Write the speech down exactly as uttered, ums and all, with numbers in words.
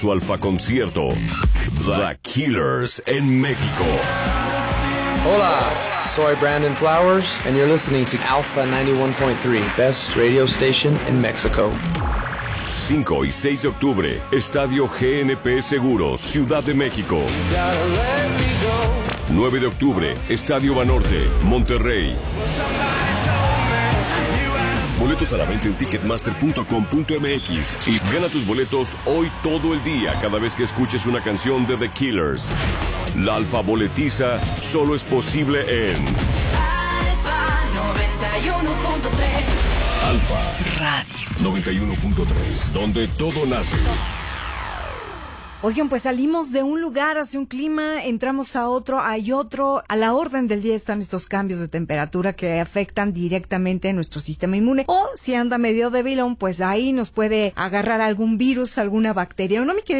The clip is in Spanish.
Su Alfa concierto, The Killers en México. Hola, soy Brandon Flowers, and you're listening to Alpha ninety-one point three, best radio station in Mexico. cinco y seis de octubre, Estadio G N P Seguros, Ciudad de México. nueve de octubre, Estadio Banorte, Monterrey. Boletos a la venta en ticketmaster punto com punto m x y gana tus boletos hoy todo el día cada vez que escuches una canción de The Killers. La Alfa boletiza solo es posible en Alfa noventa y uno punto tres. Alfa Radio noventa y uno punto tres, donde todo nace. Oigan, pues salimos de un lugar hacia un clima, entramos a otro, hay otro. A la orden del día están estos cambios de temperatura que afectan directamente a nuestro sistema inmune. O si anda medio débilón, pues ahí nos puede agarrar algún virus, alguna bacteria. ¿O no, mi querido